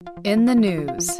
In the news.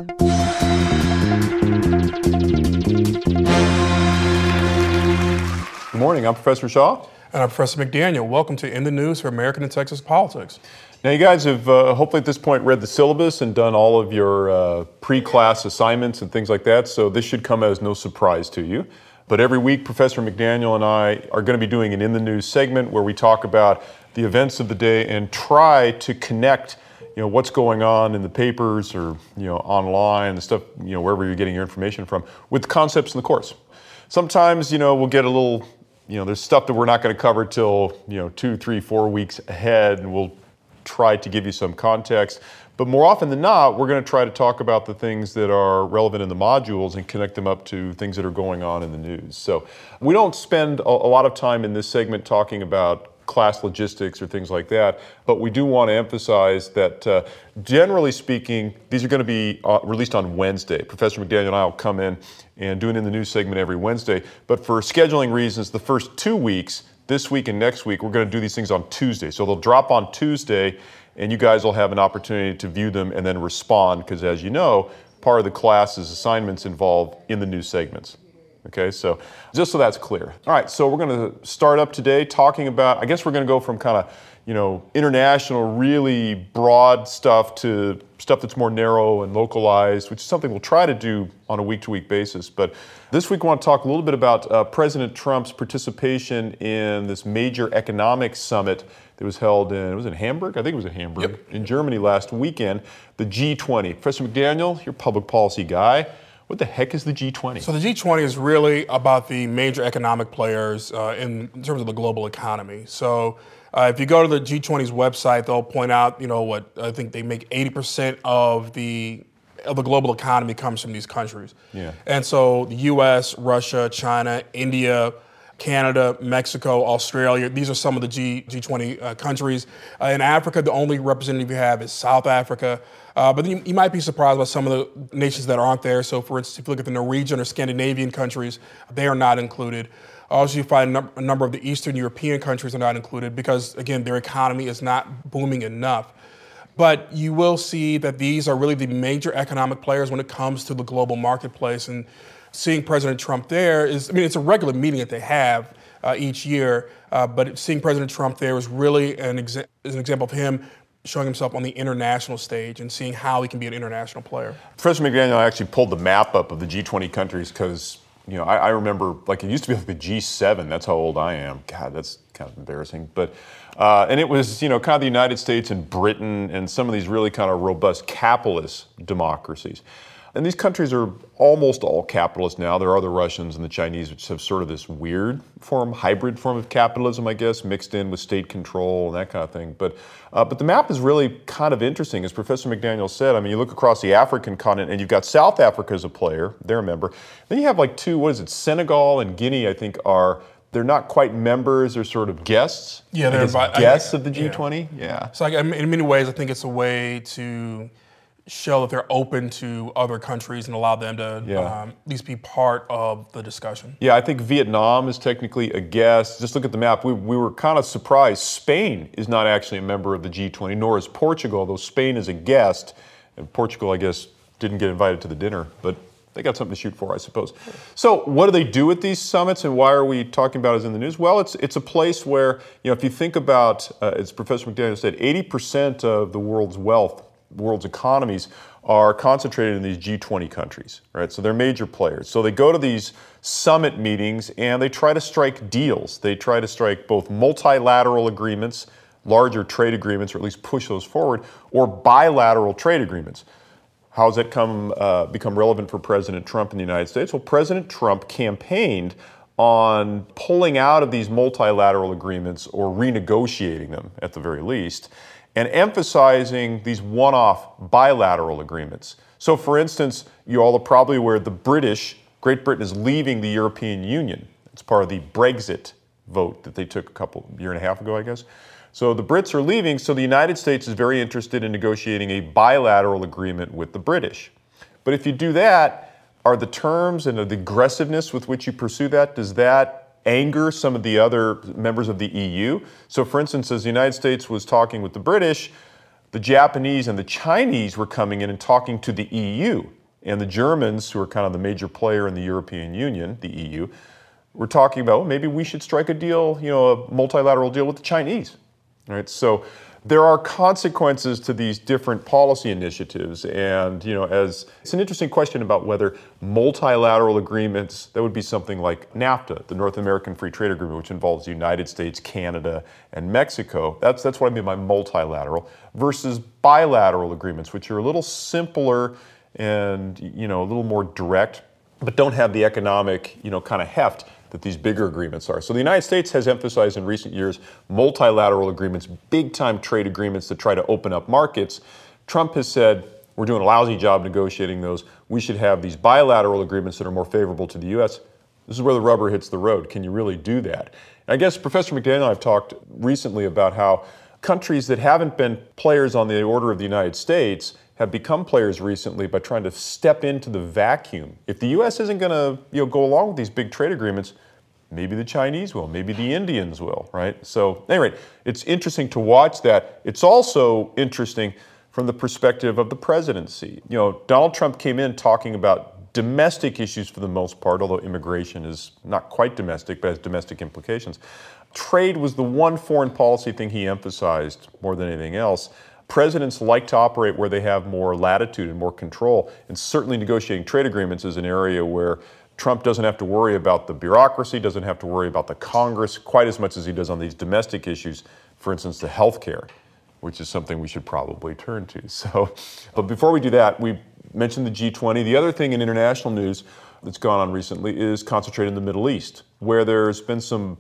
Good morning, I'm Professor Shaw. And I'm Professor McDaniel. Welcome to In the News for American and Texas Politics. Now you guys have hopefully at this point read the syllabus and done all of your pre-class assignments and things like that, so this should come as no surprise to you. But every week, Professor McDaniel and I are going to be doing an In the News segment where we talk about the events of the day and try to connect what's going on in the papers or online and stuff, wherever you're getting your information from, with concepts in the course. Sometimes, we'll get a little, there's stuff that we're not going to cover till, 2, 3, 4 weeks ahead, and we'll try to give you some context. But more often than not, we're going to try to talk about the things that are relevant in the modules and connect them up to things that are going on in the news. So we don't spend a lot of time in this segment talking about class logistics or things like that, but we do want to emphasize that generally speaking, these are going to be released on Wednesday. Professor McDaniel and I will come in and do it in the news segment every Wednesday, but for scheduling reasons, the first 2 weeks, this week and next week, we're going to do these things on Tuesday. So they'll drop on Tuesday, and you guys will have an opportunity to view them and then respond, because as you know, part of the class's assignments involve in the news segments. Okay, so just so that's clear. All right, so we're going to start up today talking about, I guess we're going to go from kind of, international, really broad stuff to stuff that's more narrow and localized, which is something we'll try to do on a week-to-week basis. But this week, I want to talk a little bit about President Trump's participation in this major economic summit that was held in Hamburg? I think it was in Hamburg, Yep. In Germany last weekend, the G20. Professor McDaniel, you're a public policy guy. What the heck is the G20? So the G20 is really about the major economic players in terms of the global economy. So if you go to the G20's website, they'll point out, what I think they make 80% of the global economy comes from these countries. Yeah. And so the U.S., Russia, China, India, Canada, Mexico, Australia, these are some of the G20 countries. In Africa, the only representative you have is South Africa. But then you might be surprised by some of the nations that aren't there. So for instance, if you look at the Norwegian or Scandinavian countries, they are not included. Also, you find a number of the Eastern European countries are not included because, again, their economy is not booming enough. But you will see that these are really the major economic players when it comes to the global marketplace. And seeing President Trump there it's a regular meeting that they have each year, but seeing President Trump there is really an example of him showing himself on the international stage and seeing how he can be an international player. Professor McDaniel actually pulled the map up of the G20 countries because, I remember, it used to be like the G7. That's how old I am. God, that's kind of embarrassing. But, and it was, kind of the United States and Britain and some of these really kind of robust capitalist democracies. And these countries are almost all capitalist now. There are the Russians and the Chinese, which have sort of this weird hybrid form of capitalism, I guess, mixed in with state control and that kind of thing. But the map is really kind of interesting, as Professor McDaniel said. You look across the African continent, and you've got South Africa as a player. They're a member. Then you have Senegal and Guinea, I think, they're not quite members, they're sort of guests. Yeah, they're guests of the G20. Yeah. So in many ways, I think it's a way to show that they're open to other countries and allow them to at least be part of the discussion. Yeah, I think Vietnam is technically a guest. Just look at the map. We were kind of surprised. Spain is not actually a member of the G20, nor is Portugal, though Spain is a guest. And Portugal, I guess, didn't get invited to the dinner, but they got something to shoot for, I suppose. So what do they do at these summits, and why are we talking about it in the news? Well, it's a place where, if you think about, as Professor McDaniel said, 80% of the world's economies are concentrated in these G20 countries, right? So they're major players. So they go to these summit meetings and they try to strike deals. They try to strike both multilateral agreements, larger trade agreements, or at least push those forward, or bilateral trade agreements. How has that become relevant for President Trump in the United States? Well, President Trump campaigned on pulling out of these multilateral agreements or renegotiating them at the very least, and emphasizing these one-off bilateral agreements. So for instance, you all are probably aware Great Britain is leaving the European Union. It's part of the Brexit vote that they took year and a half ago, I guess. So the Brits are leaving, so the United States is very interested in negotiating a bilateral agreement with the British. But if you do that, are the terms and the aggressiveness with which you pursue that, does that anger some of the other members of the EU? So for instance, as the United States was talking with the British, the Japanese and the Chinese were coming in and talking to the EU. And the Germans, who are kind of the major player in the European Union, the EU, were talking about, well, maybe we should strike a deal, a multilateral deal with the Chinese. Right? So there are consequences to these different policy initiatives. And, as it's an interesting question about whether multilateral agreements, that would be something like NAFTA, the North American Free Trade Agreement, which involves the United States, Canada, and Mexico. That's what I mean by multilateral, versus bilateral agreements, which are a little simpler and, a little more direct, but don't have the economic, kind of heft that these bigger agreements are. So the United States has emphasized in recent years multilateral agreements, big-time trade agreements that try to open up markets. Trump has said, we're doing a lousy job negotiating those. We should have these bilateral agreements that are more favorable to the U.S. This is where the rubber hits the road. Can you really do that? And I guess Professor McDaniel and I have talked recently about how countries that haven't been players on the order of the United States have become players recently by trying to step into the vacuum. If the U.S. isn't going to go along with these big trade agreements, maybe the Chinese will, maybe the Indians will, right? So anyway, it's interesting to watch that. It's also interesting from the perspective of the presidency. Donald Trump came in talking about domestic issues for the most part, although immigration is not quite domestic, but has domestic implications. Trade was the one foreign policy thing he emphasized more than anything else. Presidents like to operate where they have more latitude and more control, and certainly negotiating trade agreements is an area where Trump doesn't have to worry about the bureaucracy, doesn't have to worry about the Congress quite as much as he does on these domestic issues, for instance, the health care, which is something we should probably turn to. So, but before we do that, we mentioned the G20. The other thing in international news that's gone on recently is concentrated in the Middle East, where there's been some,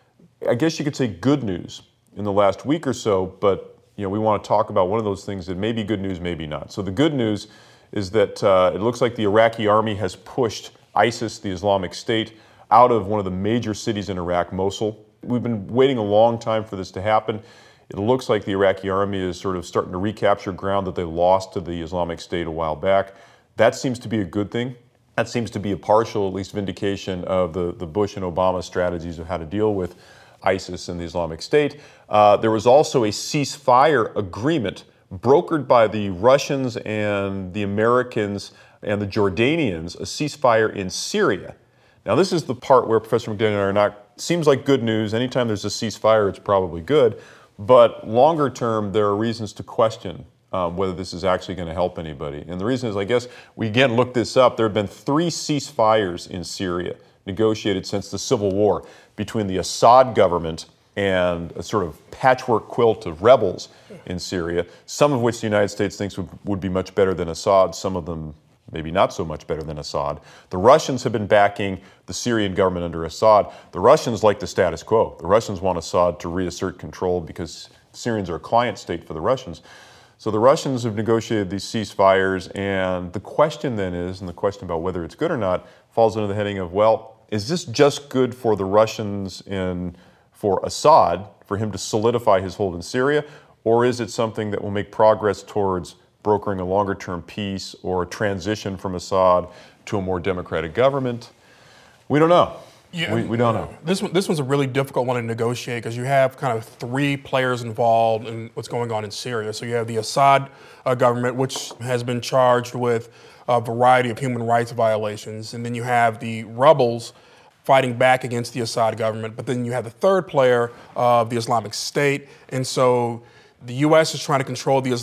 I guess you could say, good news in the last week or so, but we want to talk about one of those things that may be good news, maybe not. So the good news is that it looks like the Iraqi army has pushed ISIS, the Islamic State, out of one of the major cities in Iraq, Mosul. We've been waiting a long time for this to happen. It looks like the Iraqi army is sort of starting to recapture ground that they lost to the Islamic State a while back. That seems to be a good thing. That seems to be a partial, at least, vindication of the Bush and Obama strategies of how to deal with ISIS and the Islamic State. There was also a ceasefire agreement brokered by the Russians and the Americans and the Jordanians, a ceasefire in Syria. Now, this is the part where Professor McDaniel and I are not, seems like good news. Anytime there's a ceasefire, it's probably good. But longer term, there are reasons to question whether this is actually going to help anybody. And the reason is, I guess, we again looked this up. There have been 3 ceasefires in Syria negotiated since the Civil War between the Assad government and a sort of patchwork quilt of rebels in Syria, some of which the United States thinks would be much better than Assad, some of them maybe not so much better than Assad. The Russians have been backing the Syrian government under Assad. The Russians like the status quo. The Russians want Assad to reassert control because Syrians are a client state for the Russians. So the Russians have negotiated these ceasefires, and the question then is, and the question about whether it's good or not, falls under the heading of, well, is this just good for the Russians and for Assad, for him to solidify his hold in Syria, or is it something that will make progress towards brokering a longer-term peace or a transition from Assad to a more democratic government? We don't know. Yeah, we don't know. This one's a really difficult one to negotiate because you have kind of 3 players involved in what's going on in Syria. So you have the Assad government, which has been charged with a variety of human rights violations. And then you have the rebels fighting back against the Assad government. But then you have the third player of the Islamic State. And so the U.S. is trying to control the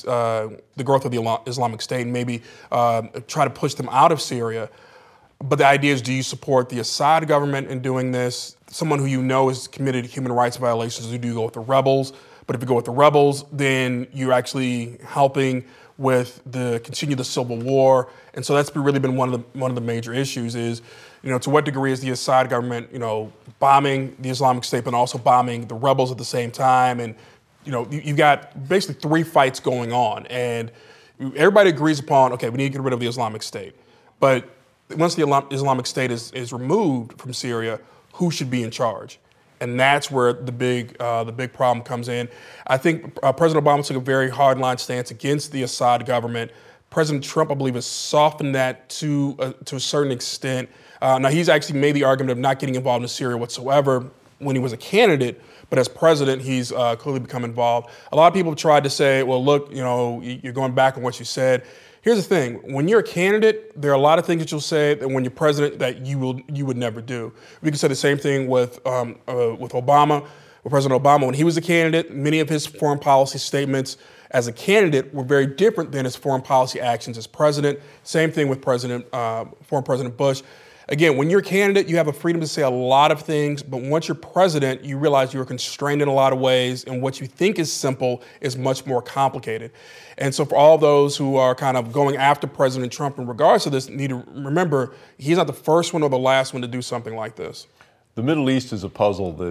growth of the Islamic State and maybe try to push them out of Syria. But the idea is, do you support the Assad government in doing this? Someone who you know has committed human rights violations, do you go with the rebels? But if you go with the rebels, then you're actually helping with continue the civil war. And so that's really been one of the major issues is, to what degree is the Assad government, bombing the Islamic State, but also bombing the rebels at the same time? And, you've got basically 3 fights going on. And everybody agrees upon, okay, we need to get rid of the Islamic State. But once the Islamic State is removed from Syria, who should be in charge? And that's where the big problem comes in. I think President Obama took a very hardline stance against the Assad government. President Trump, I believe, has softened that to a certain extent. Now, he's actually made the argument of not getting involved in Syria whatsoever. when he was a candidate, but as president, he's clearly become involved. A lot of people have tried to say, well, look, you're going back on what you said. Here's the thing: when you're a candidate, there are a lot of things that you'll say that when you're president that you would never do. We can say the same thing with Obama, with President Obama. When he was a candidate, many of his foreign policy statements as a candidate were very different than his foreign policy actions as president. Same thing with former President Bush. Again, when you're a candidate, you have a freedom to say a lot of things, but once you're president, you realize you're constrained in a lot of ways, and what you think is simple is much more complicated. And so for all those who are kind of going after President Trump in regards to this, need to remember he's not the first one or the last one to do something like this. The Middle East is a puzzle that,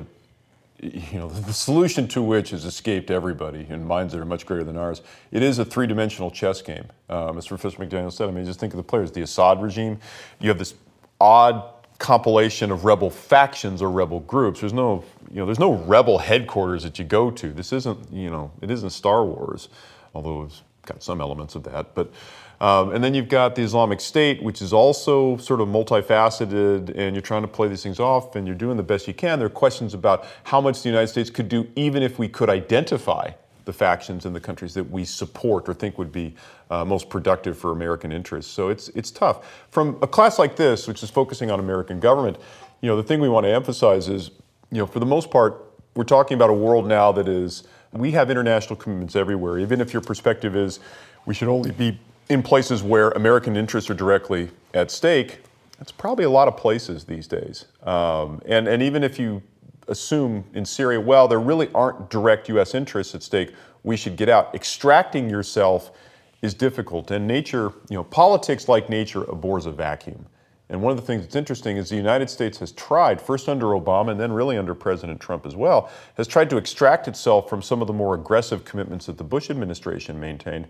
the solution to which has escaped everybody in minds that are much greater than ours. It is a three-dimensional chess game. As Professor McDaniel said, just think of the players. The Assad regime, you have this odd compilation of rebel factions or rebel groups. There's no rebel headquarters that you go to. This isn't, it isn't Star Wars, although it's got some elements of that. But and then you've got the Islamic State, which is also sort of multifaceted, and you're trying to play these things off, and you're doing the best you can. There are questions about how much the United States could do, even if we could identify the factions in the countries that we support or think would be most productive for American interests. So it's tough. From a class like this, which is focusing on American government, the thing we want to emphasize is, for the most part, we're talking about a world now that is, we have international commitments everywhere. Even if your perspective is we should only be in places where American interests are directly at stake, that's probably a lot of places these days. And even if you assume in Syria, well, there really aren't direct U.S. interests at stake, we should get out. Extracting yourself is difficult, and nature, politics like nature abhors a vacuum. And one of the things that's interesting is the United States has tried, first under Obama and then really under President Trump as well, has tried to extract itself from some of the more aggressive commitments that the Bush administration maintained.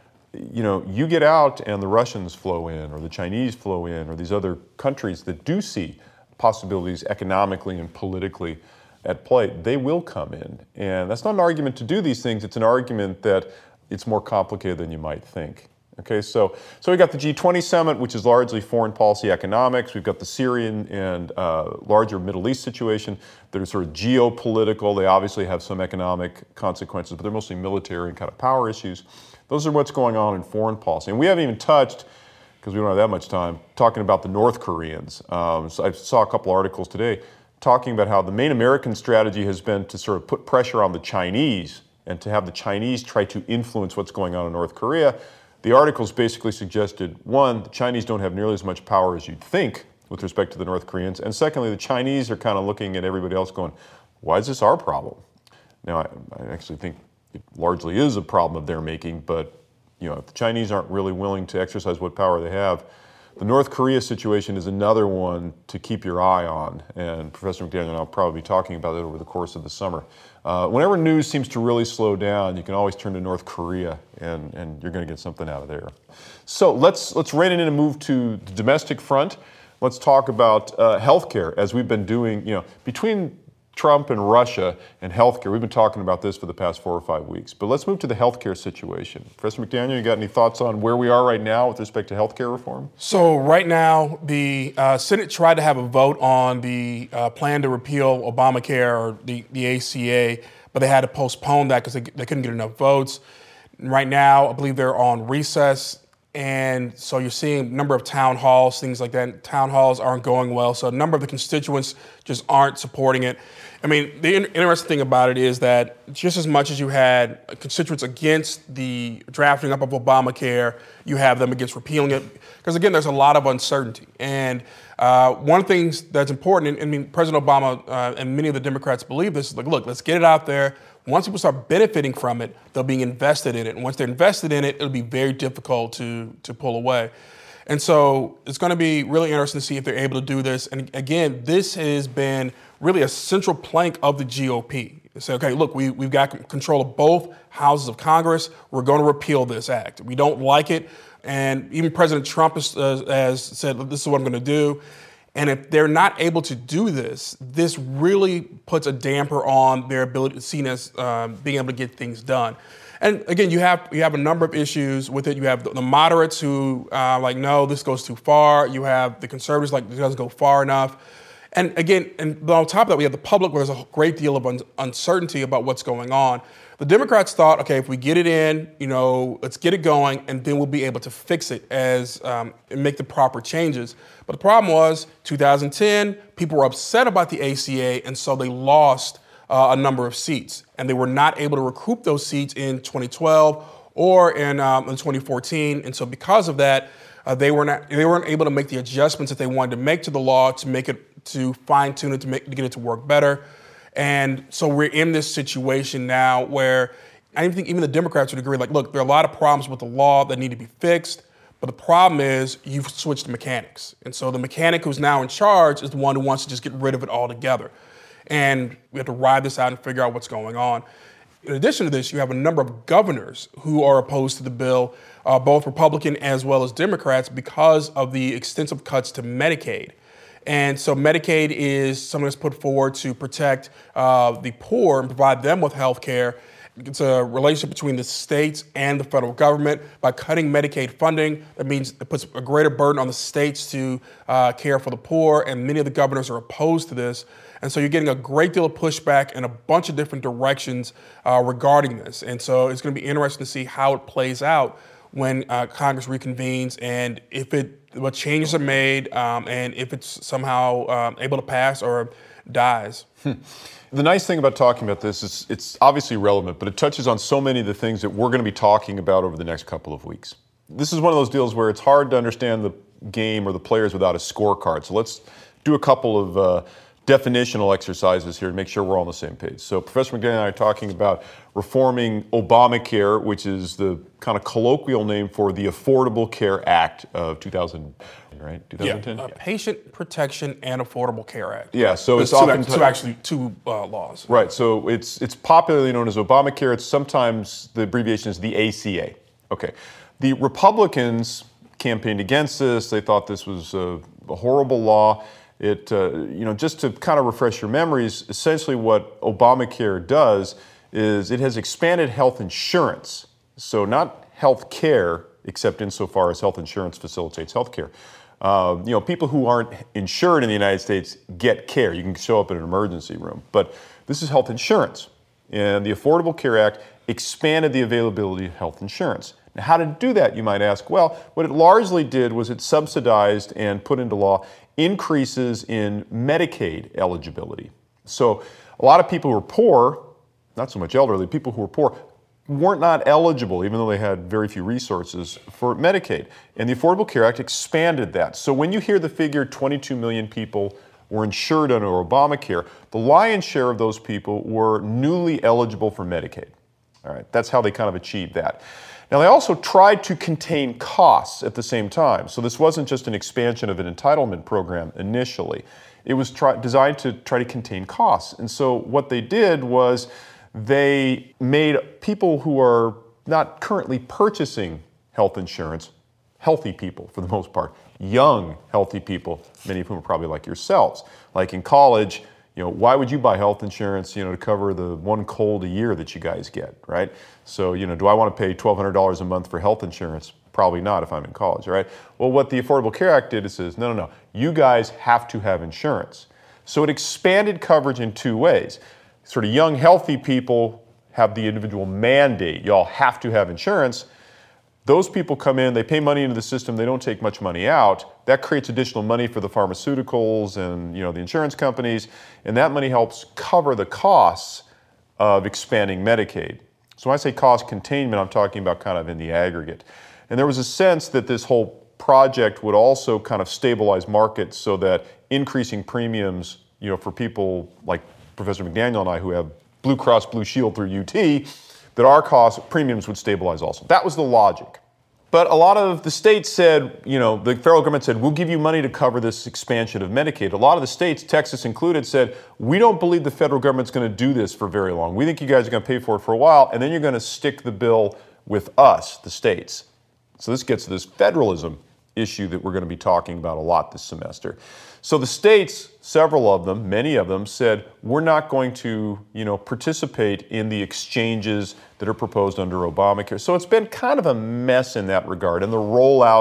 You get out and the Russians flow in, or the Chinese flow in, or these other countries that do see possibilities economically and politically at play, they will come in. And that's not an argument to do these things, it's an argument that it's more complicated than you might think. Okay, so we got the G20 summit, which is largely foreign policy economics. We've got the Syrian and larger Middle East situation that are sort of geopolitical. They obviously have some economic consequences, but they're mostly military and kind of power issues. Those are what's going on in foreign policy. And we haven't even touched, because we don't have that much time, talking about the North Koreans. So I saw a couple articles today talking about how the main American strategy has been to sort of put pressure on the Chinese and to have the Chinese try to influence what's going on in North Korea. The articles basically suggested, one, the Chinese don't have nearly as much power as you'd think with respect to the North Koreans, and secondly, the Chinese are kind of looking at everybody else going, why is this our problem? Now, I actually think it largely is a problem of their making, but if the Chinese aren't really willing to exercise what power they have, the North Korea situation is another one to keep your eye on, and Professor McDaniel and I will probably be talking about it over the course of the summer. Whenever news seems to really slow down, you can always turn to North Korea, and you're going to get something out of there. So let's rein it in and move to the domestic front. Let's talk about healthcare, as we've been doing, between Trump and Russia and healthcare. We've been talking about this for the past 4 or 5 weeks. But let's move to the healthcare situation. Professor McDaniel, you got any thoughts on where we are right now with respect to healthcare reform? So right now, the Senate tried to have a vote on the plan to repeal Obamacare or the ACA, but they had to postpone that because they couldn't get enough votes. Right now, I believe they're on recess. And so you're seeing a number of town halls, things like that. Town halls aren't going well. So a number of the constituents just aren't supporting it. The interesting thing about it is that just as much as you had constituents against the drafting up of Obamacare, you have them against repealing it. Because again, there's a lot of uncertainty. And one of the things that's important, President Obama and many of the Democrats believe this, is like, look, let's get it out there. Once people start benefiting from it, they'll be invested in it. And once they're invested in it, it'll be very difficult to pull away. And so it's going to be really interesting to see if they're able to do this. And again, this has been really a central plank of the GOP. Say, okay, look, we've got control of both houses of Congress. We're going to repeal this act. We don't like it. And even President Trump has said, this is what I'm going to do. And if they're not able to do this, this really puts a damper on their ability to seen as being able to get things done. And again, you have a number of issues with it. You have the moderates who like, no, this goes too far. You have the conservatives like, it doesn't go far enough. And again, and on top of that, we have the public where there's a great deal of uncertainty about what's going on. The Democrats thought, okay, if we get it in, let's get it going, and then we'll be able to fix it and make the proper changes. But the problem was, 2010, people were upset about the ACA, and so they lost a number of seats, and they were not able to recoup those seats in 2012 or in 2014. And so because of that, they weren't able to make the adjustments that they wanted to make to the law to fine tune it to get it to work better. And so we're in this situation now where I think even the Democrats would agree, like, look, there are a lot of problems with the law that need to be fixed, but the problem is you've switched the mechanics. And so the mechanic who's now in charge is the one who wants to just get rid of it altogether. And we have to ride this out and figure out what's going on. In addition to this, you have a number of governors who are opposed to the bill, both Republican as well as Democrats, because of the extensive cuts to Medicaid. And so Medicaid is something that's put forward to protect the poor and provide them with health care. It's a relationship between the states and the federal government. By cutting Medicaid funding, that means it puts a greater burden on the states to care for the poor, and many of the governors are opposed to this. And so you're getting a great deal of pushback in a bunch of different directions regarding this. And so it's going to be interesting to see how it plays out when Congress reconvenes and what changes are made and if it's somehow able to pass or dies. The nice thing about talking about this is it's obviously relevant, but it touches on so many of the things that we're going to be talking about over the next couple of weeks. This is one of those deals where it's hard to understand the game or the players without a scorecard. So let's do a couple of definitional exercises here to make sure we're all on the same page. So Professor McDaniel and I are talking about reforming Obamacare, which is the kind of colloquial name for the Affordable Care Act of 2000, right? 2010? Yeah, Patient Protection and Affordable Care Act. Yeah, so it's two laws. Right, so it's popularly known as Obamacare. It's sometimes the abbreviation is the ACA. Okay, the Republicans campaigned against this. They thought this was a horrible law. It, just to kind of refresh your memories, essentially what Obamacare does is it has expanded health insurance. So not health care, except insofar as health insurance facilitates health care. People who aren't insured in the United States get care. You can show up in an emergency room. But this is health insurance. And the Affordable Care Act expanded the availability of health insurance. Now, how did it do that, you might ask? Well, what it largely did was it subsidized and put into law increases in Medicaid eligibility. So a lot of people who were poor, not so much elderly, people who were poor, weren't not eligible, even though they had very few resources, for Medicaid. And the Affordable Care Act expanded that. So when you hear the figure 22 million people were insured under Obamacare, the lion's share of those people were newly eligible for Medicaid. All right, that's how they kind of achieved that. Now, they also tried to contain costs at the same time. So this wasn't just an expansion of an entitlement program initially. It was designed to try to contain costs. And so what they did was they made people who are not currently purchasing health insurance healthy people for the most part, young, healthy people, many of whom are probably like yourselves. Like in college, why would you buy health insurance, to cover the one cold a year that you guys get, right? So, do I want to pay $1,200 a month for health insurance? Probably not if I'm in college, right? Well, what the Affordable Care Act did is says, no, you guys have to have insurance. So it expanded coverage in two ways. Sort of young, healthy people have the individual mandate. Y'all have to have insurance. Those people come in, they pay money into the system, they don't take much money out. That creates additional money for the pharmaceuticals and the insurance companies, and that money helps cover the costs of expanding Medicaid. So when I say cost containment, I'm talking about kind of in the aggregate. And there was a sense that this whole project would also kind of stabilize markets so that increasing premiums, for people like Professor McDaniel and I who have Blue Cross Blue Shield through UT, that our premiums would stabilize also. That was the logic. But a lot of the states said, the federal government said, we'll give you money to cover this expansion of Medicaid. A lot of the states, Texas included, said, we don't believe the federal government's going to do this for very long. We think you guys are going to pay for it for a while, and then you're going to stick the bill with us, the states. So this gets to this federalism issue that we're going to be talking about a lot this semester. So the states, several of them, many of them, said, we're not going to, participate in the exchanges that are proposed under Obamacare. So it's been kind of a mess in that regard. And the rollout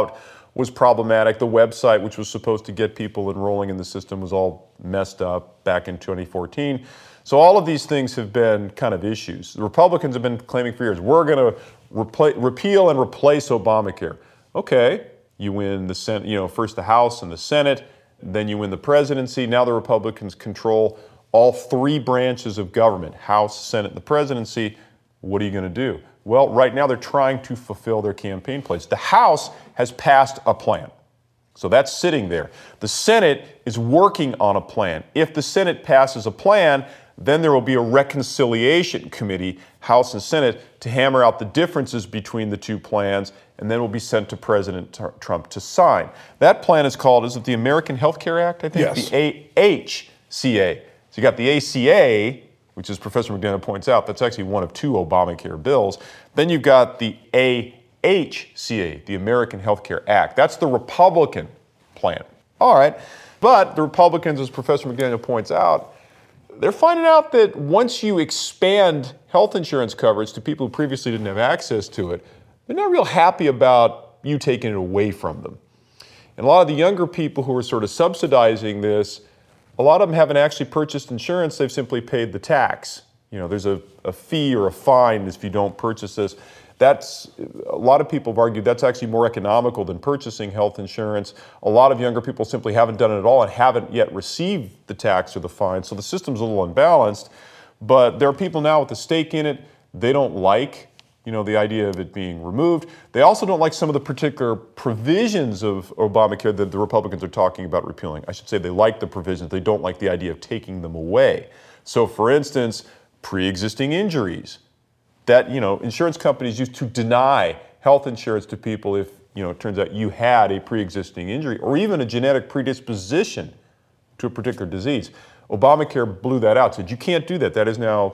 was problematic. The website, which was supposed to get people enrolling in the system, was all messed up back in 2014. So all of these things have been kind of issues. The Republicans have been claiming for years, we're going to repeal and replace Obamacare. Okay, you win the Senate, first the House and the Senate, then you win the presidency. Now the Republicans control all three branches of government, House, Senate, and the presidency. What are you going to do? Well, right now they're trying to fulfill their campaign pledge. The House has passed a plan. So that's sitting there. The Senate is working on a plan. If the Senate passes a plan, then there will be a reconciliation committee, House and Senate, to hammer out the differences between the two plans, and then will be sent to President Trump to sign. That plan is called, is it the American Health Care Act, I think? Yes. The AHCA. So you got the ACA, which, as Professor McDaniel points out, that's actually one of two Obamacare bills. Then you've got the AHCA, the American Health Care Act. That's the Republican plan. All right. But the Republicans, as Professor McDaniel points out, they're finding out that once you expand health insurance coverage to people who previously didn't have access to it, they're not real happy about you taking it away from them. And a lot of the younger people who are sort of subsidizing this, a lot of them haven't actually purchased insurance, they've simply paid the tax. There's a fee or a fine if you don't purchase this. A lot of people have argued that's actually more economical than purchasing health insurance. A lot of younger people simply haven't done it at all and haven't yet received the tax or the fine, so the system's a little unbalanced. But there are people now with a stake in it. They don't like the idea of it being removed. They also don't like some of the particular provisions of Obamacare that the Republicans are talking about repealing. I should say they like the provisions. They don't like the idea of taking them away. So, for instance, pre-existing injuries. That, insurance companies used to deny health insurance to people if, it turns out you had a pre-existing injury or even a genetic predisposition to a particular disease. Obamacare blew that out, said you can't do that. That is now,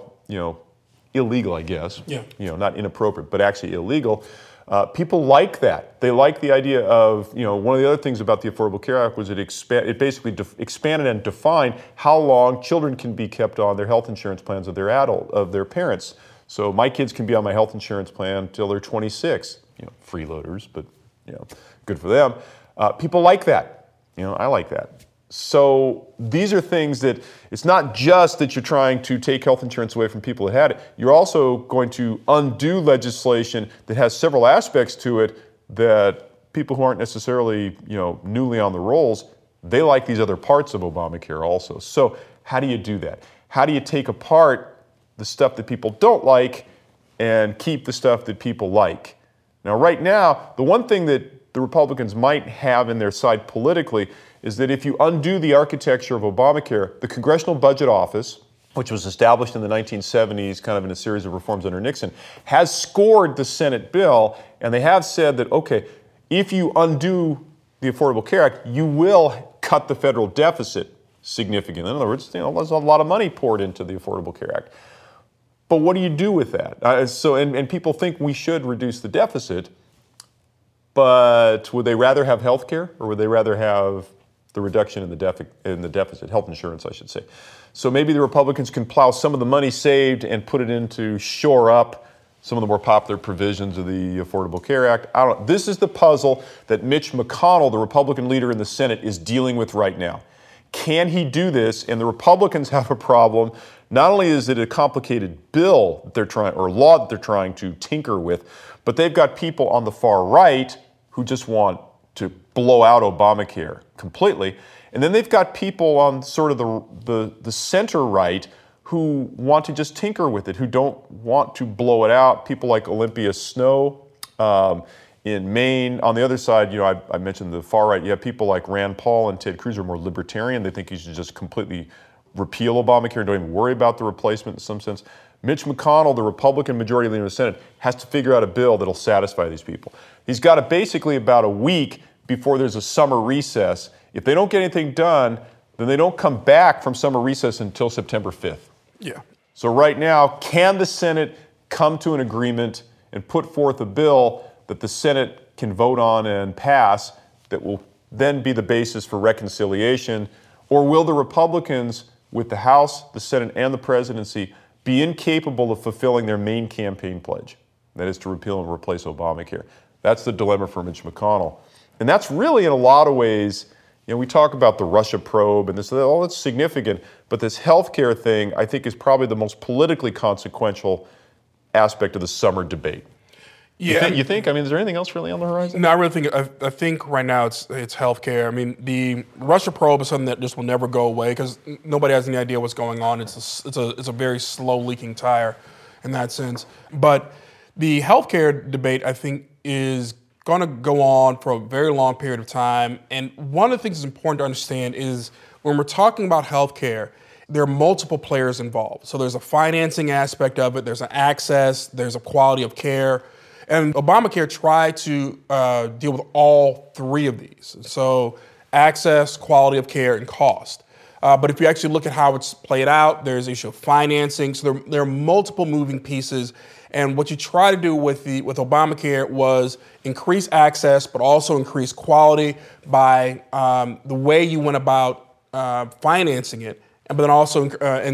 illegal, I guess. Yeah. Not inappropriate, but actually illegal. People like that. They like the idea of, one of the other things about the Affordable Care Act was it basically expanded and defined how long children can be kept on their health insurance plans of their parents. So my kids can be on my health insurance plan until they're 26. Freeloaders, but good for them. People like that. I like that. So these are things that it's not just that you're trying to take health insurance away from people that had it. You're also going to undo legislation that has several aspects to it that people who aren't necessarily, newly on the rolls, they like these other parts of Obamacare also. So how do you do that? How do you take apart the stuff that people don't like and keep the stuff that people like? Now, right now, the one thing that the Republicans might have in their side politically is that if you undo the architecture of Obamacare, the Congressional Budget Office, which was established in the 1970s, kind of in a series of reforms under Nixon, has scored the Senate bill, and they have said that, okay, if you undo the Affordable Care Act, you will cut the federal deficit significantly. In other words, there's a lot of money poured into the Affordable Care Act. But what do you do with that? And people think we should reduce the deficit, but would they rather have health care or would they rather have the reduction in the deficit, health insurance, I should say? So maybe the Republicans can plow some of the money saved and put it into shore up some of the more popular provisions of the Affordable Care Act. I don't know. This is the puzzle that Mitch McConnell, the Republican leader in the Senate, is dealing with right now. Can he do this? And the Republicans have a problem. Not only is it a complicated bill that they're trying, or law that they're trying to tinker with, but they've got people on the far right who just want to blow out Obamacare completely. And then they've got people on sort of the center right who want to just tinker with it, who don't want to blow it out. People like Olympia Snowe in Maine. On the other side, I mentioned the far right. You have people like Rand Paul and Ted Cruz are more libertarian. They think you should just completely repeal Obamacare and don't even worry about the replacement in some sense. Mitch McConnell, the Republican majority leader in the Senate, has to figure out a bill that'll satisfy these people. He's got basically about a week before there's a summer recess. If they don't get anything done, then they don't come back from summer recess until September 5th. Yeah. So right now, can the Senate come to an agreement and put forth a bill that the Senate can vote on and pass that will then be the basis for reconciliation? Or will the Republicans, with the House, the Senate, and the presidency, be incapable of fulfilling their main campaign pledge? That is to repeal and replace Obamacare. That's the dilemma for Mitch McConnell. And that's really, in a lot of ways, we talk about the Russia probe and this, all that's significant, but this healthcare thing, I think, is probably the most politically consequential aspect of the summer debate. Yeah, You think? I mean, is there anything else really on the horizon? No, I really think. I think right now it's healthcare. I mean, the Russia probe is something that just will never go away because nobody has any idea what's going on. It's a very slow leaking tire, in that sense. But the healthcare debate, I think, is going to go on for a very long period of time. And one of the things that's important to understand is when we're talking about healthcare, there are multiple players involved. So there's a financing aspect of it. There's an access. There's a quality of care. And Obamacare tried to deal with all three of these. So access, quality of care, and cost. But if you actually look at how it's played out, there's the issue of financing. So there are multiple moving pieces. And what you try to do with Obamacare was increase access, but also increase quality by the way you went about financing it. But then also,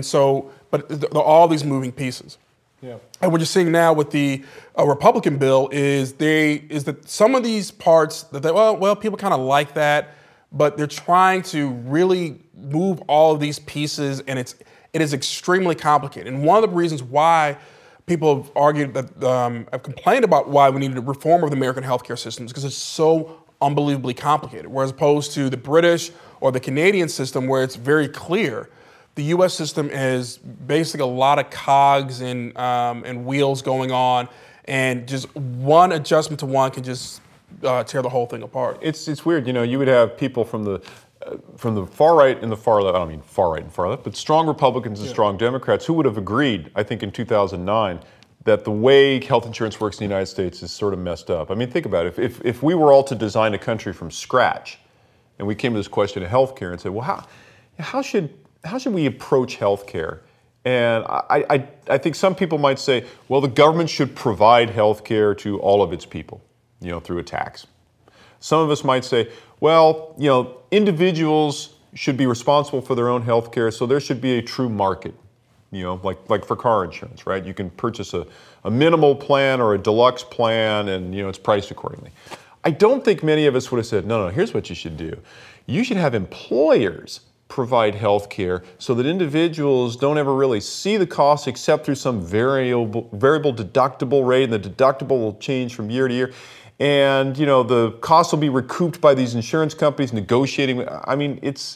all these moving pieces. Yeah. And what you're seeing now with the Republican bill is that some of these parts that people kind of like that, but they're trying to really move all of these pieces, and it is extremely complicated. And one of the reasons why people have argued that have complained about why we need a reform of the American healthcare system is because it's so unbelievably complicated. Whereas opposed to the British or the Canadian system, where it's very clear. The U.S. system is basically a lot of cogs and wheels going on, and just one adjustment to one can just tear the whole thing apart. It's weird. You would have people from the far right and the far left. I don't mean far right and far left, but strong Republicans and strong Democrats who would have agreed, I think, in 2009, that the way health insurance works in the United States is sort of messed up. I mean, think about it. If we were all to design a country from scratch, and we came to this question of healthcare and said, well, how should we approach healthcare? And I think some people might say, well, the government should provide healthcare to all of its people, through a tax. Some of us might say, well, individuals should be responsible for their own healthcare, so there should be a true market, like for car insurance, right? You can purchase a minimal plan or a deluxe plan, and it's priced accordingly. I don't think many of us would have said, no, here's what you should do. You should have employers provide health care so that individuals don't ever really see the cost except through some variable deductible rate, and the deductible will change from year to year. And the cost will be recouped by these insurance companies negotiating. I mean, it's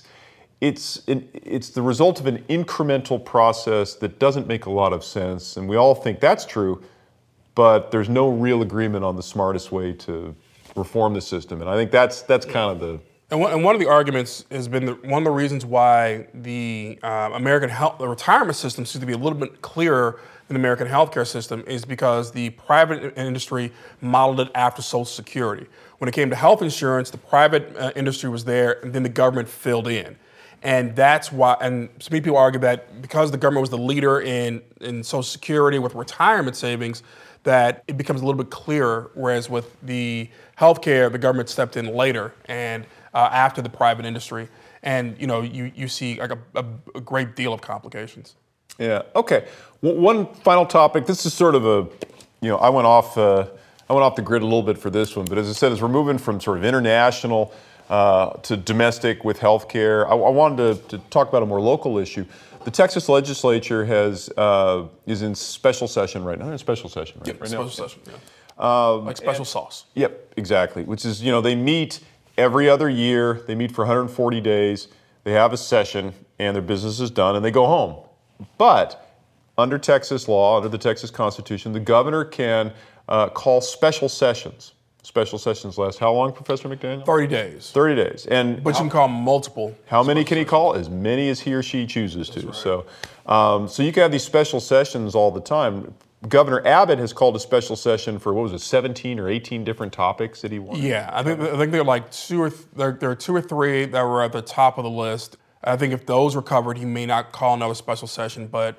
the result of an incremental process that doesn't make a lot of sense, and we all think that's true, but there's no real agreement on the smartest way to reform the system. And I think that's kind of the... And one of the arguments has been one of the reasons why the American the retirement system seems to be a little bit clearer than the American healthcare system is because the private industry modeled it after Social Security. When it came to health insurance, the private industry was there, and then the government filled in. And that's why, and some people argue that because the government was the leader in Social Security with retirement savings, that it becomes a little bit clearer, whereas with the healthcare, the government stepped in later and after the private industry, and you see like a great deal of complications. Yeah. Okay. One final topic. This is sort of I went off the grid a little bit for this one, but as I said, as we're moving from sort of international to domestic with healthcare, I wanted to talk about a more local issue. The Texas legislature is in special session right now. They're in special session right now. Special session. Yeah. Like special sauce. Yep, exactly. Which is, they meet every other year. They meet for 140 days. They have a session, and their business is done, and they go home. But under Texas law, under the Texas Constitution, the governor can call special sessions. Special sessions last how long, Professor McDaniel? 30 days. 30 days. But you can call multiple. How many can he call? As many as he or she chooses to. Right. So you can have these special sessions all the time. Governor Abbott has called a special session for, 17 or 18 different topics that he wanted? Yeah, I think there are like there are two or three that were at the top of the list. I think if those were covered, he may not call another special session, but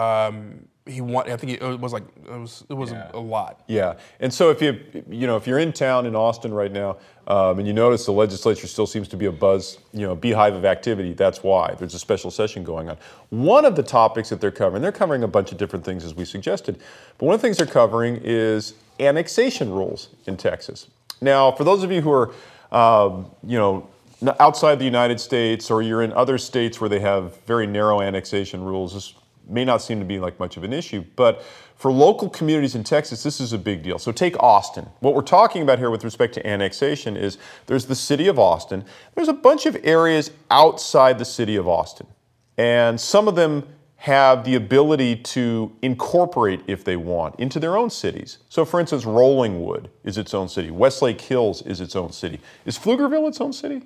I think it was a lot. Yeah, and so if you're in town in Austin right now, and you notice the legislature still seems to be a beehive of activity, that's why there's a special session going on. One of the topics that they're covering a bunch of different things as we suggested, but one of the things they're covering is annexation rules in Texas. Now, for those of you who are outside the United States, or you're in other states where they have very narrow annexation rules, this may not seem to be like much of an issue. But for local communities in Texas, this is a big deal. So take Austin. What we're talking about here with respect to annexation is there's the city of Austin. There's a bunch of areas outside the city of Austin. And some of them have the ability to incorporate, if they want, into their own cities. So for instance, Rollingwood is its own city. Westlake Hills is its own city. Is Pflugerville its own city?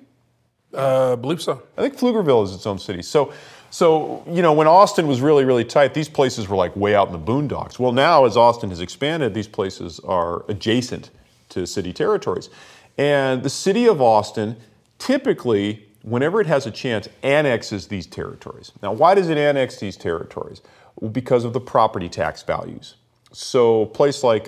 I believe so. I think Pflugerville is its own city. So when Austin was really, really tight, these places were like way out in the boondocks. Well, now as Austin has expanded, these places are adjacent to city territories. And the city of Austin typically, whenever it has a chance, annexes these territories. Now, why does it annex these territories? Well, because of the property tax values. So a place like,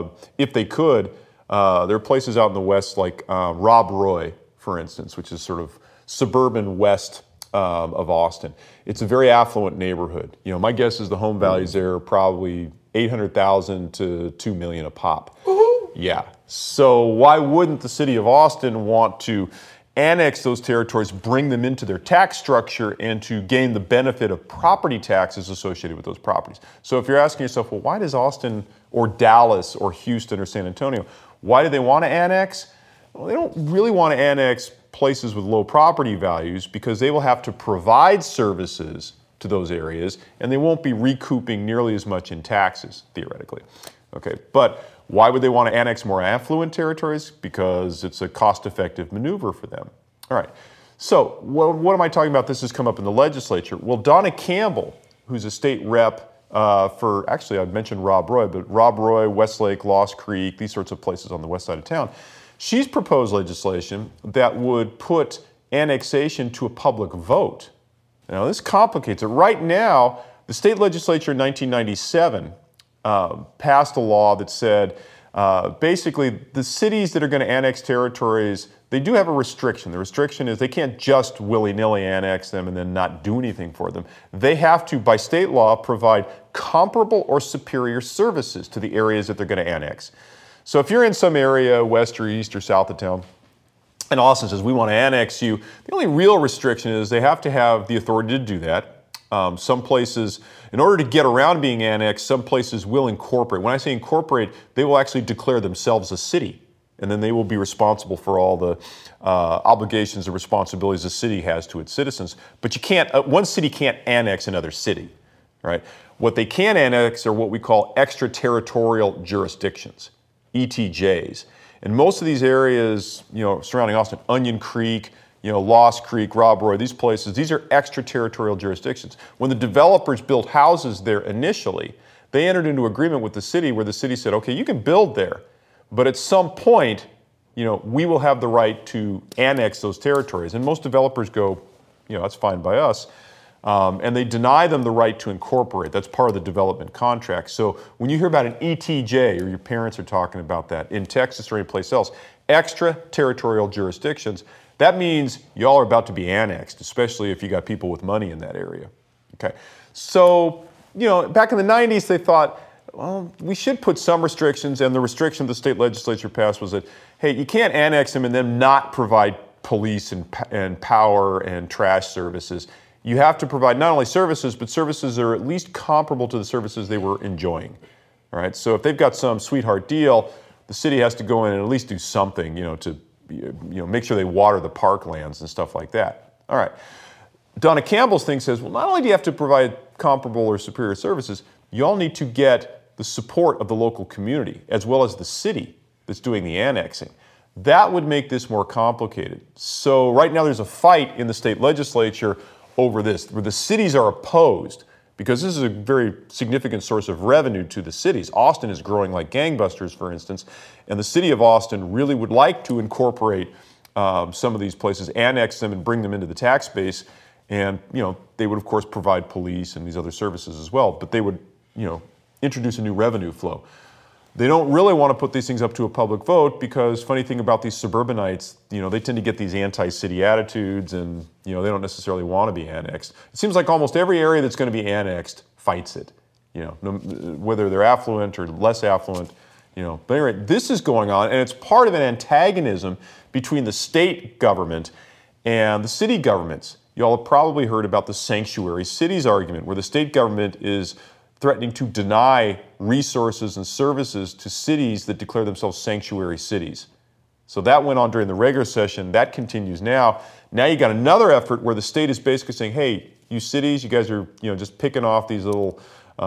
if they could, there are places out in the west like Rob Roy, for instance, which is sort of suburban west of Austin. It's a very affluent neighborhood. My guess is the home values there are probably $800,000 to $2 million a pop. Woo-hoo. Yeah. So why wouldn't the city of Austin want to annex those territories, bring them into their tax structure, and to gain the benefit of property taxes associated with those properties? So if you're asking yourself, well, why does Austin or Dallas or Houston or San Antonio, why do they want to annex? Well, they don't really want to annex places with low property values because they will have to provide services to those areas and they won't be recouping nearly as much in taxes, theoretically. Okay, but why would they want to annex more affluent territories? Because it's a cost-effective maneuver for them. All right, so what am I talking about? This has come up in the legislature. Well, Donna Campbell, who's a state rep actually I mentioned Rob Roy, but Rob Roy, Westlake, Lost Creek, these sorts of places on the west side of town, she's proposed legislation that would put annexation to a public vote. Now, this complicates it. Right now, the state legislature in 1997 passed a law that said basically the cities that are going to annex territories, they do have a restriction. The restriction is they can't just willy-nilly annex them and then not do anything for them. They have to, by state law, provide comparable or superior services to the areas that they're going to annex. So if you're in some area, west or east or south of town, and Austin says, we want to annex you, the only real restriction is they have to have the authority to do that. Some places, in order to get around being annexed, some places will incorporate. When I say incorporate, they will actually declare themselves a city, and then they will be responsible for all the obligations and responsibilities the city has to its citizens. But you can't, one city can't annex another city, right? What they can annex are what we call extraterritorial jurisdictions. ETJs. And most of these areas, surrounding Austin, Onion Creek, Lost Creek, Rob Roy, these places, these are extraterritorial jurisdictions. When the developers built houses there initially, they entered into agreement with the city where the city said, okay, you can build there, but at some point, we will have the right to annex those territories. And most developers go, that's fine by us. And they deny them the right to incorporate. That's part of the development contract. So when you hear about an ETJ, or your parents are talking about that, in Texas or anyplace else, extraterritorial jurisdictions, that means y'all are about to be annexed, especially if you got people with money in that area. Okay. So, back in the 90s, they thought, well, we should put some restrictions, and the restriction the state legislature passed was that, hey, you can't annex them and then not provide police and power and trash services. You have to provide not only services, but services that are at least comparable to the services they were enjoying. All right. So if they've got some sweetheart deal, the city has to go in and at least do something, to make sure they water the parklands and stuff like that. All right. Donna Campbell's thing says, well, not only do you have to provide comparable or superior services, you all need to get the support of the local community as well as the city that's doing the annexing. That would make this more complicated. So right now there's a fight in the state legislature over this, where the cities are opposed, because this is a very significant source of revenue to the cities. Austin is growing like gangbusters, for instance, and the city of Austin really would like to incorporate some of these places, annex them and bring them into the tax base, and they would of course provide police and these other services as well, but they would introduce a new revenue flow. They don't really want to put these things up to a public vote because, funny thing about these suburbanites, they tend to get these anti-city attitudes, and they don't necessarily want to be annexed. It seems like almost every area that's going to be annexed fights it. Whether they're affluent or less affluent, But anyway, this is going on, and it's part of an antagonism between the state government and the city governments. You all have probably heard about the sanctuary cities argument, where the state government is threatening to deny resources and services to cities that declare themselves sanctuary cities. So that went on during the regular session. That continues now. Now you got another effort where the state is basically saying, hey, you cities, you guys are just picking off these little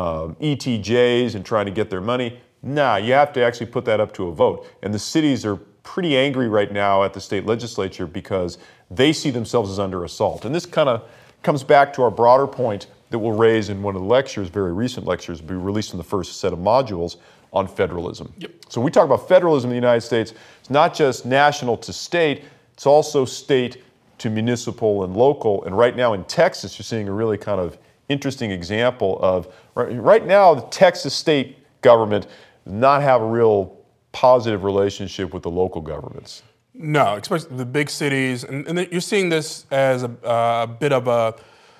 ETJs and trying to get their money. Nah, you have to actually put that up to a vote. And the cities are pretty angry right now at the state legislature because they see themselves as under assault. And this kind of comes back to our broader point that we'll raise in one of the lectures, very recent lectures, will be released in the first set of modules on federalism. Yep. So we talk about federalism in the United States. It's not just national to state, it's also state to municipal and local. And right now in Texas, you're seeing a really kind of interesting example of, right now the Texas state government does not have a real positive relationship with the local governments. No, especially the big cities, and you're seeing this as a bit of a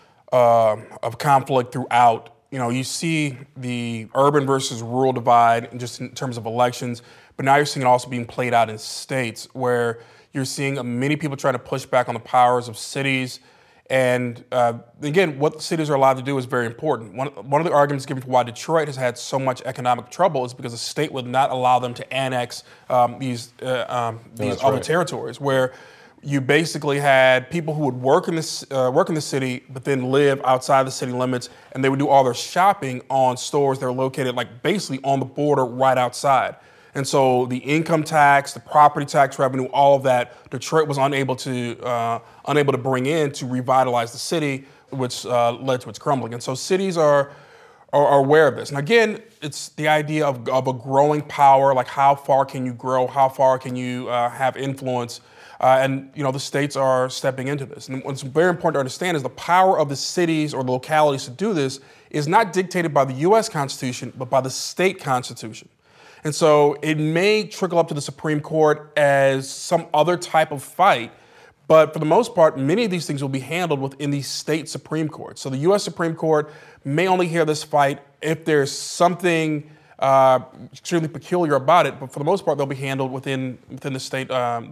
conflict throughout. You see the urban versus rural divide just in terms of elections, but now you're seeing it also being played out in states where you're seeing many people trying to push back on the powers of cities. And again, what cities are allowed to do is very important. One of the arguments given for why Detroit has had so much economic trouble is because the state would not allow them to annex these other territories, where you basically had people who would work in the city, but then live outside the city limits, and they would do all their shopping on stores that are located basically on the border right outside. And so the income tax, the property tax revenue, all of that, Detroit was unable to bring in to revitalize the city, which led to its crumbling. And so cities are aware of this. And again, it's the idea of a growing power, like how far can you grow, how far can you have influence, and the states are stepping into this. And what's very important to understand is the power of the cities or the localities to do this is not dictated by the U.S. Constitution, but by the state constitution. And so it may trickle up to the Supreme Court as some other type of fight, but for the most part, many of these things will be handled within the state Supreme Court. So the U.S. Supreme Court may only hear this fight if there's something extremely peculiar about it, but for the most part, they'll be handled within the state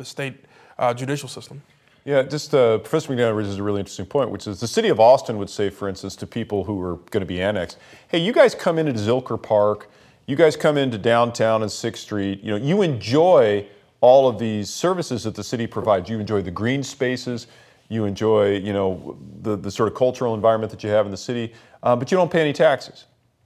judicial system. Yeah, just Professor McDaniel raises a really interesting point, which is the city of Austin would say, for instance, to people who are going to be annexed, hey, you guys come into Zilker Park, you guys come into downtown and 6th Street, you enjoy all of these services that the city provides. You enjoy the green spaces, you enjoy, the sort of cultural environment that you have in the city, but you don't pay any taxes,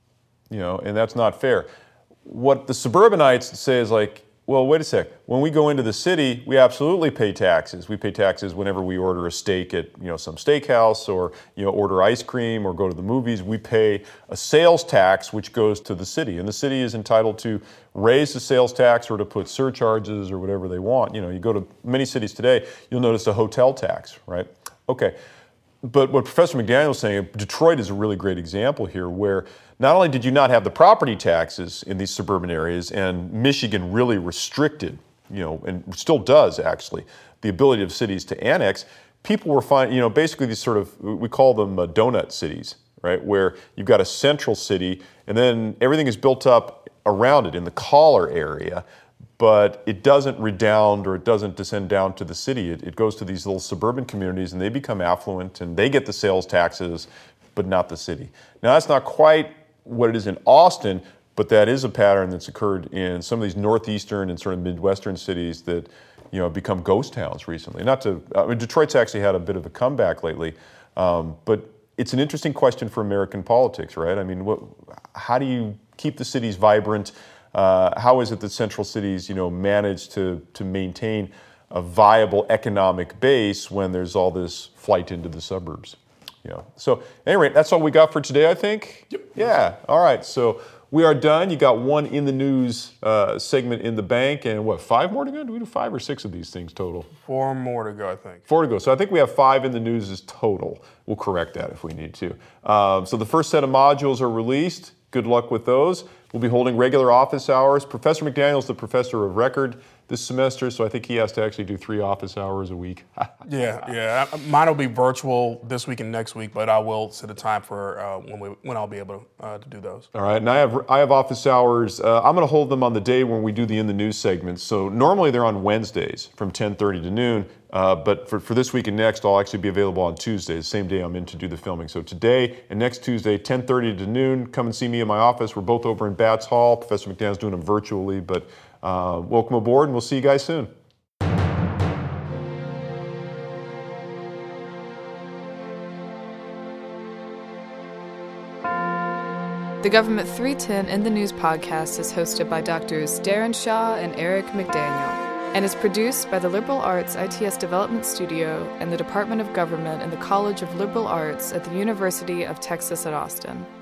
and that's not fair. What the suburbanites say is well, wait a sec. When we go into the city, we absolutely pay taxes. We pay taxes whenever we order a steak at some steakhouse, or order ice cream or go to the movies. We pay a sales tax which goes to the city, and the city is entitled to raise the sales tax or to put surcharges or whatever they want. You go to many cities today, you'll notice a hotel tax, right? Okay. But what Professor McDaniel is saying, Detroit is a really great example here, where not only did you not have the property taxes in these suburban areas, and Michigan really restricted, and still does actually, the ability of cities to annex, people were finding, basically these sort of, we call them donut cities, right? Where you've got a central city, and then everything is built up around it in the collar area, but it doesn't redound or it doesn't descend down to the city. It goes to these little suburban communities, and they become affluent, and they get the sales taxes, but not the city. Now, that's not quite what it is in Austin, but that is a pattern that's occurred in some of these northeastern and sort of midwestern cities that have become ghost towns recently. Detroit's actually had a bit of a comeback lately, but it's an interesting question for American politics, right? How do you keep the cities vibrant? How is it that central cities, manage to maintain a viable economic base when there's all this flight into the suburbs? So anyway, that's all we got for today, I think. Yep. Yeah. All right. So we are done. You got one in the news segment in the bank, and 5 more to go? Do we do 5 or 6 of these things total? 4 more to go, I think. 4 to go. So I think we have 5 in the news is total. We'll correct that if we need to. So the first set of modules are released. Good luck with those. We'll be holding regular office hours. Professor McDaniel is the professor of record this semester, so I think he has to actually do 3 office hours a week. Yeah. Mine will be virtual this week and next week, but I will set a time for when I'll be able to do those. All right, and I have office hours. I'm going to hold them on the day when we do the In the News segments. So normally they're on Wednesdays from 10:30 to noon, but for this week and next, I'll actually be available on Tuesdays, the same day I'm in to do the filming. So today and next Tuesday, 10:30 to noon, come and see me in my office. We're both over in Batts Hall. Professor McDaniel's doing them virtually, but welcome aboard, and we'll see you guys soon. The Government 310 in the News podcast is hosted by Drs. Darren Shaw and Eric McDaniel and is produced by the Liberal Arts ITS Development Studio and the Department of Government in the College of Liberal Arts at the University of Texas at Austin.